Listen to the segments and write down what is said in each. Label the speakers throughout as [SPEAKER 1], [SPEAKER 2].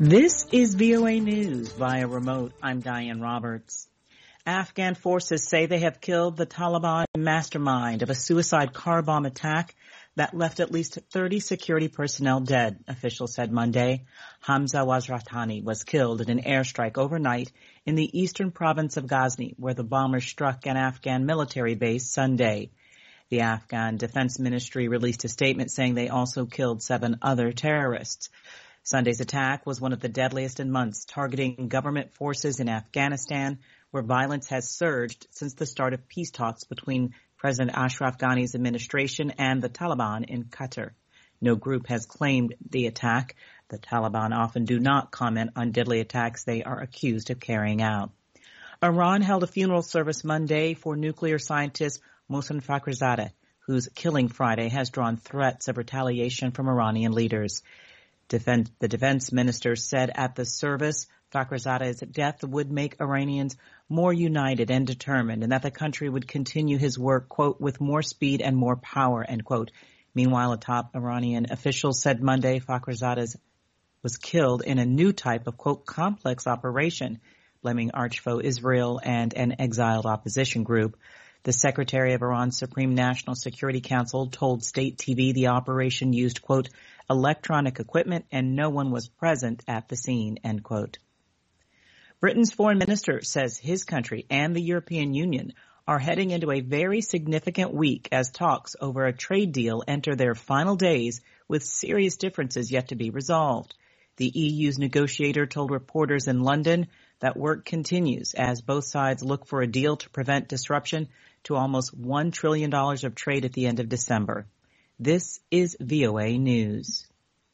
[SPEAKER 1] This is VOA News via remote. I'm Diane Roberts. Afghan forces say they have killed the Taliban mastermind of a suicide car bomb attack that left at least 30 security personnel dead, officials said Monday. Hamza Wazratani was killed in an airstrike overnight in the eastern province of Ghazni, where the bombers struck an Afghan military base Sunday. The Afghan Defense Ministry released a statement saying they also killed 7 other terrorists. Sunday's attack was one of the deadliest in months, targeting government forces in Afghanistan, where violence has surged since the start of peace talks between President Ashraf Ghani's administration and the Taliban in Qatar. No group has claimed the attack. The Taliban often do not comment on deadly attacks they are accused of carrying out. Iran held a funeral service Monday for nuclear scientist Mohsen Fakhrizadeh, whose killing Friday has drawn threats of retaliation from Iranian leaders. The defense minister said at the service Fakhrizadeh's death would make Iranians more united and determined, and that the country would continue his work, quote, with more speed and more power, end quote. Meanwhile, a top Iranian official said Monday Fakhrizadeh was killed in a new type of, quote, complex operation, blaming arch-foe Israel and an exiled opposition group. The secretary of Iran's Supreme National Security Council told state TV the operation used, quote, electronic equipment and no one was present at the scene, end quote. Britain's foreign minister says his country and the European Union are heading into a very significant week as talks over a trade deal enter their final days with serious differences yet to be resolved. The EU's negotiator told reporters in London that work continues as both sides look for a deal to prevent disruption to almost $1 trillion of trade at the end of December. This is VOA News.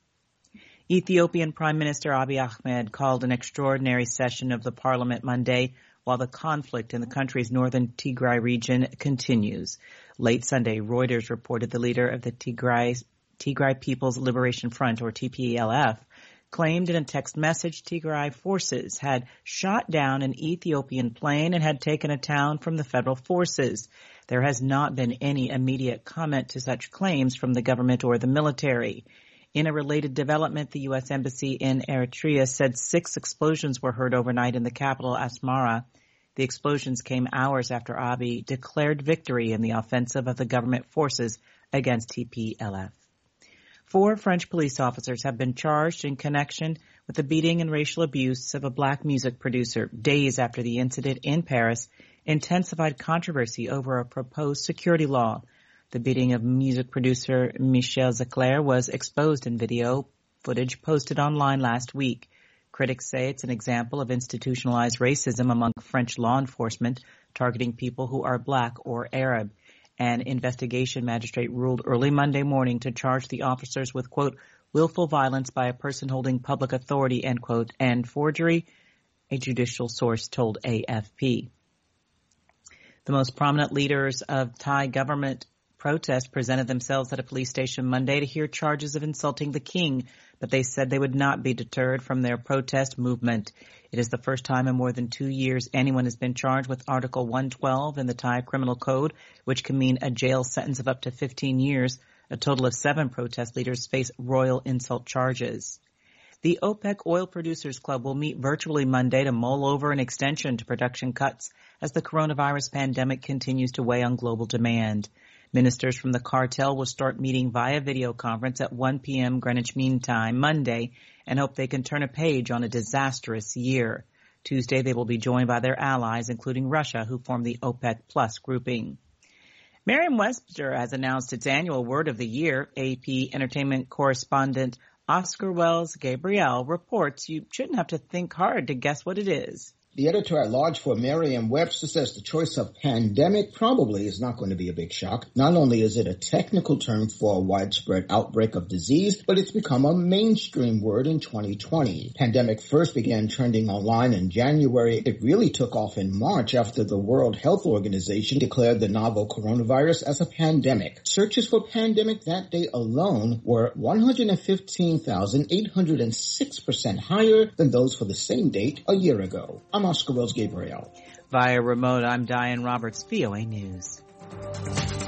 [SPEAKER 1] Ethiopian Prime Minister Abiy Ahmed called an extraordinary session of the parliament Monday while the conflict in the country's northern Tigray region continues. Late Sunday, Reuters reported the leader of the Tigray People's Liberation Front, or TPLF, claimed in a text message Tigray forces had shot down an Ethiopian plane and had taken a town from the federal forces. There has not been any immediate comment to such claims from the government or the military. In a related development, the U.S. Embassy in Eritrea said 6 explosions were heard overnight in the capital, Asmara. The explosions came hours after Abiy declared victory in the offensive of the government forces against TPLF. 4 French police officers have been charged in connection with the beating and racial abuse of a black music producer days after the incident in Paris intensified controversy over a proposed security law. The beating of music producer Michel Zaclair was exposed in video footage posted online last week. Critics say it's an example of institutionalized racism among French law enforcement targeting people who are black or Arab. An investigation magistrate ruled early Monday morning to charge the officers with, quote, willful violence by a person holding public authority, end quote, and forgery, a judicial source told AFP. The most prominent leaders of Thai government protest presented themselves at a police station Monday to hear charges of insulting the king, but they said they would not be deterred from their protest movement. It is the first time in more than 2 years anyone has been charged with Article 112 in the Thai Criminal Code, which can mean a jail sentence of up to 15 years. A total of 7 protest leaders face royal insult charges. The OPEC Oil Producers Club will meet virtually Monday to mull over an extension to production cuts as the coronavirus pandemic continues to weigh on global demand. Ministers from the cartel will start meeting via video conference at 1 p.m. Greenwich Mean Time Monday and hope they can turn a page on a disastrous year. Tuesday, they will be joined by their allies, including Russia, who form the OPEC Plus grouping. Merriam-Webster has announced its annual Word of the Year. AP entertainment correspondent Oscar Wells Gabriel reports you shouldn't have to think hard to guess what it is.
[SPEAKER 2] The editor-at-large for Merriam-Webster says the choice of pandemic probably is not going to be a big shock. Not only is it a technical term for a widespread outbreak of disease, but it's become a mainstream word in 2020. Pandemic first began trending online in January. It really took off in March after the World Health Organization declared the novel coronavirus as a pandemic. Searches for pandemic that day alone were 115,806% higher than those for the same date a year ago. I'm Oscar Wells Gabriel.
[SPEAKER 1] Via remote, I'm Diane Roberts, VOA News.